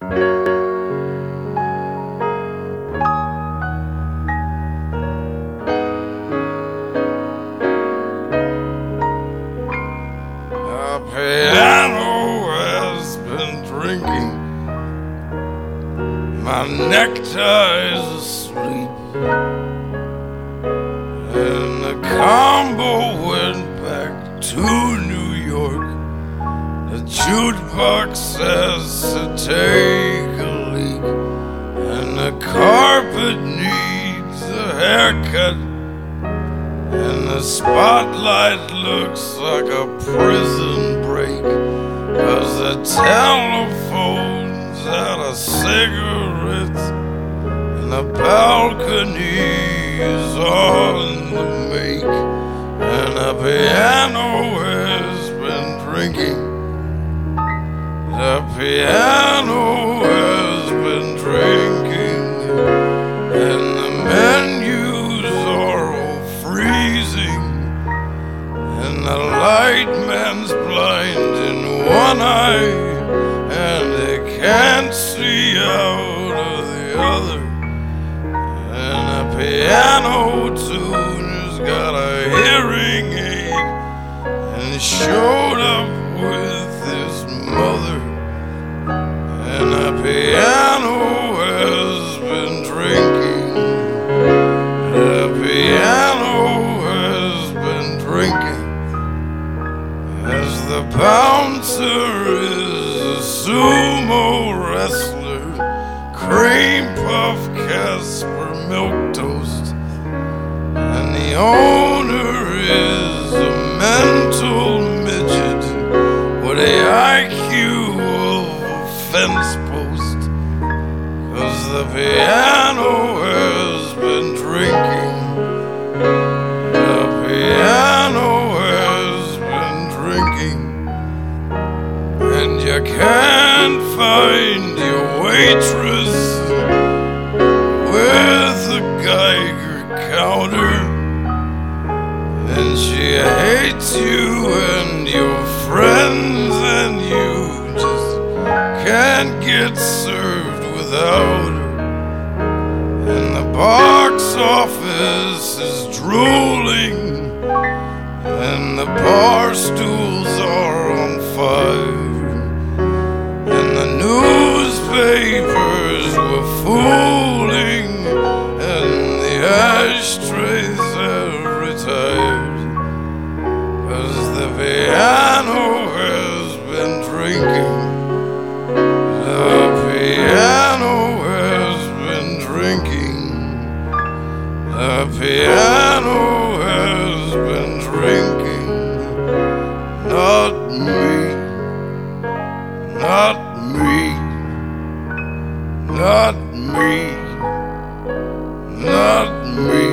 The piano has been drinking, my necktie is asleep, and the combo went back to New York. The jukebox says to take a leak, and the carpet needs a haircut, and the spotlight looks like a prison break, 'cause the telephone's out of cigarettes, and the balcony is on the make, and the piano has been drinking. The piano has been drinking, and the menus are all freezing, and the light man's blind in one eye, and they can't see out of the other, and the piano tuner's got a hearing aid, and he showed up with his mother, and the piano has been drinking. The piano has been drinking, as the bouncer is a sumo wrestler, cream puff Casper milquetoast, and the owner is a mental midget with a IQ of a fence post, 'cause the piano has been drinking. The piano has been drinking, and you can't find your waitress with a Geiger counter, and she hates you and your friends, and you just can't get served without her, and the box office is drooling, and the bar stools are on fire, and the newspapers were fooling, and the ashtrays have retired, 'cause the piano has been drinking. The piano has been drinking. The piano has been drinking. Not me. Not me. Not me. Not me.